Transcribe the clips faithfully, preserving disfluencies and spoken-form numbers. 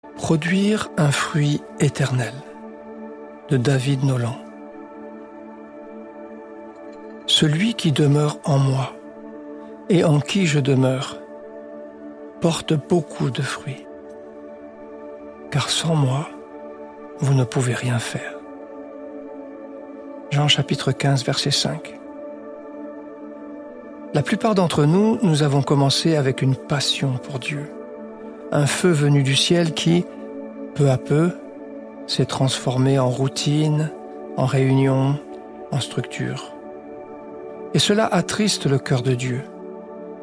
Produire un fruit éternel de David Nolan. Celui qui demeure en moi et en qui je demeure porte beaucoup de fruits, car sans moi, vous ne pouvez rien faire. Jean chapitre quinze, verset cinq. La plupart d'entre nous, nous avons commencé avec une passion pour Dieu, un feu venu du ciel qui, peu à peu, s'est transformé en routine, en réunion, en structure. Et cela attriste le cœur de Dieu. Pourquoi ?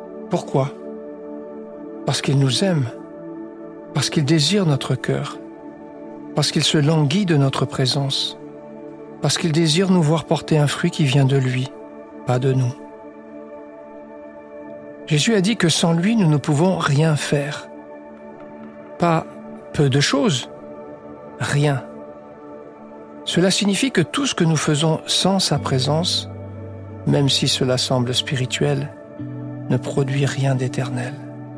Parce qu'il nous aime, parce qu'il désire notre cœur, parce qu'il se languit de notre présence, parce qu'il désire nous voir porter un fruit qui vient de lui, pas de nous. Jésus a dit que sans lui, nous ne pouvons rien faire. Pas peu de choses, rien. Cela signifie que tout ce que nous faisons sans sa présence, même si cela semble spirituel, ne produit rien d'éternel.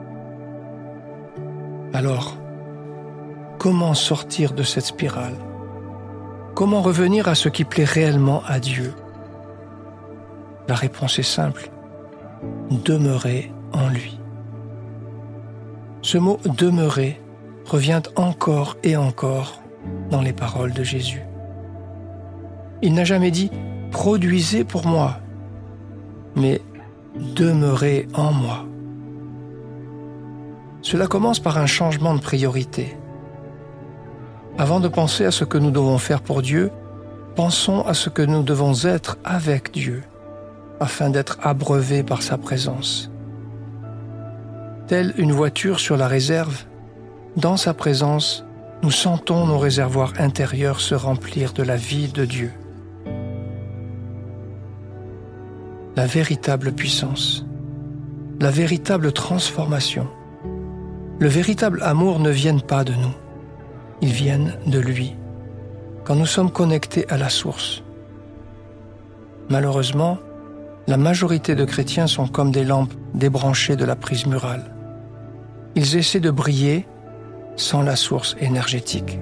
Alors, comment sortir de cette spirale ? Comment revenir à ce qui plaît réellement à Dieu ? La réponse est simple. Demeurer en lui. Ce mot « demeurer » revient encore et encore dans les paroles de Jésus. Il n'a jamais dit « produisez pour moi », mais « demeurez en moi ». Cela commence par un changement de priorité. Avant de penser à ce que nous devons faire pour Dieu, pensons à ce que nous devons être avec Dieu, afin d'être abreuvés par sa présence. Telle une voiture sur la réserve, dans sa présence, nous sentons nos réservoirs intérieurs se remplir de la vie de Dieu. La véritable puissance, la véritable transformation, le véritable amour ne viennent pas de nous, ils viennent de lui, quand nous sommes connectés à la source. Malheureusement, la majorité de chrétiens sont comme des lampes débranchées de la prise murale. Ils essaient de briller sans la source énergétique.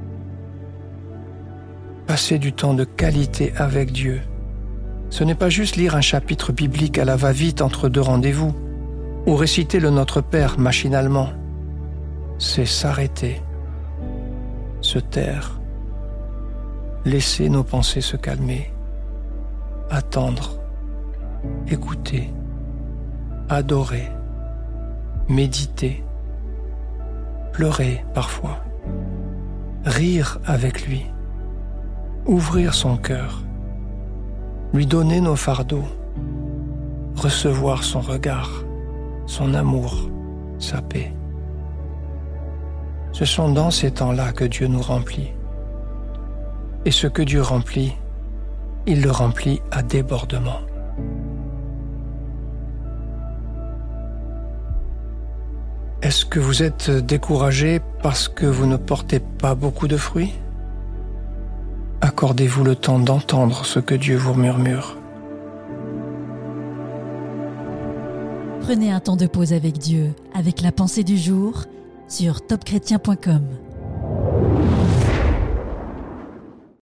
Passer du temps de qualité avec Dieu, ce n'est pas juste lire un chapitre biblique à la va-vite entre deux rendez-vous, ou réciter le Notre Père machinalement. C'est s'arrêter, se taire, laisser nos pensées se calmer, attendre, écouter, adorer, méditer, pleurer parfois, rire avec lui, ouvrir son cœur, lui donner nos fardeaux, recevoir son regard, son amour, sa paix. Ce sont dans ces temps-là que Dieu nous remplit. Et ce que Dieu remplit, il le remplit à débordement. Est-ce que vous êtes découragé parce que vous ne portez pas beaucoup de fruits ? Accordez-vous le temps d'entendre ce que Dieu vous murmure. Prenez un temps de pause avec Dieu, avec la pensée du jour, sur top chrétien point com.